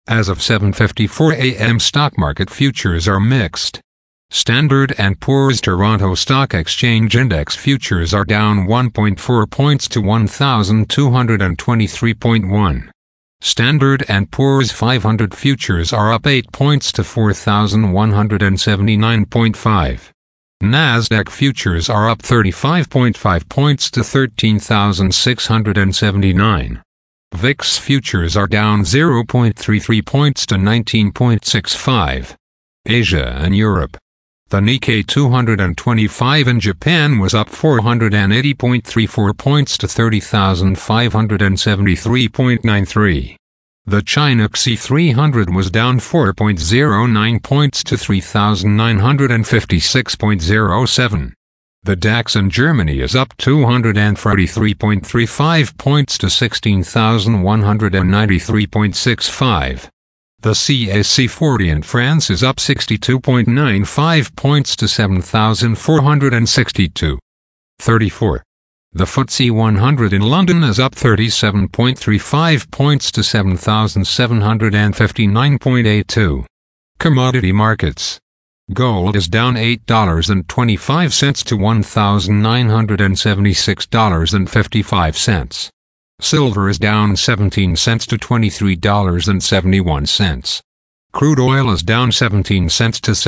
As of 7:54 a.m. stock market futures are mixed. Standard & Poor's Toronto Stock Exchange Index futures are down 1.4 points to 1,223.1. Standard & Poor's 500 futures are up 8 points to 4,179.5. Nasdaq futures are up 35.5 points to 13,679. VIX futures are down 0.33 points to 19.65. Asia and Europe. The Nikkei 225 in Japan was up 480.34 points to 30,573.93. The China CSI 300 was down 4.09 points to 3,956.07. The DAX in Germany is up 243.35 points to 16,193.65. The CAC 40 in France is up 62.95 points to 7,462.34. The FTSE 100 in London is up 37.35 points to 7,759.82. Commodity markets. Gold is down $8.25 to $1,976.55. Silver is down 17 cents to $23.71. Crude oil is down 17 cents to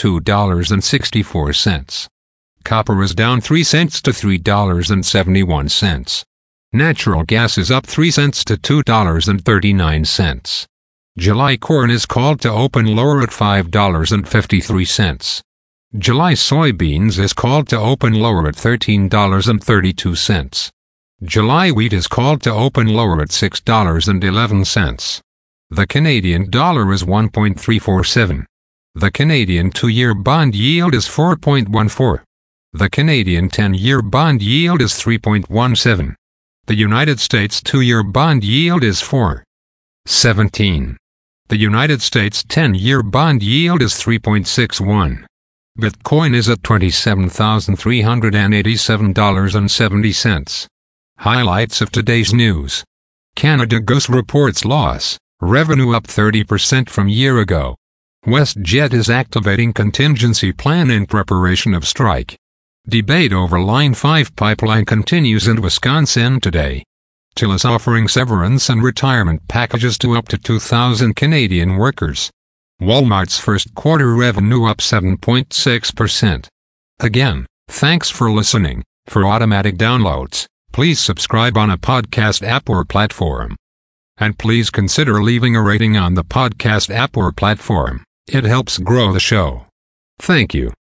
$72.64. Copper is down 3 cents to $3.71. Natural gas is up 3 cents to $2.39. July corn is called to open lower at $5.53. July soybeans is called to open lower at $13.32. July wheat is called to open lower at $6.11. The Canadian dollar is 1.347. The Canadian 2-year bond yield is 4.14. The Canadian 10-year bond yield is 3.17. The United States 2-year bond yield is 4.17. The United States 10-year bond yield is 3.61. Bitcoin is at $27,387.70. Highlights of today's news. Canada Goose reports loss, revenue up 30% from year ago. WestJet is activating contingency plan in preparation of strike. Debate over Line 5 pipeline continues in Wisconsin today. TILL is offering severance and retirement packages to up to 2,000 Canadian workers. Walmart's first quarter revenue up 7.6%. Again, thanks for listening. For automatic downloads, please subscribe on a podcast app or platform. And please consider leaving a rating on the podcast app or platform. It helps grow the show. Thank you.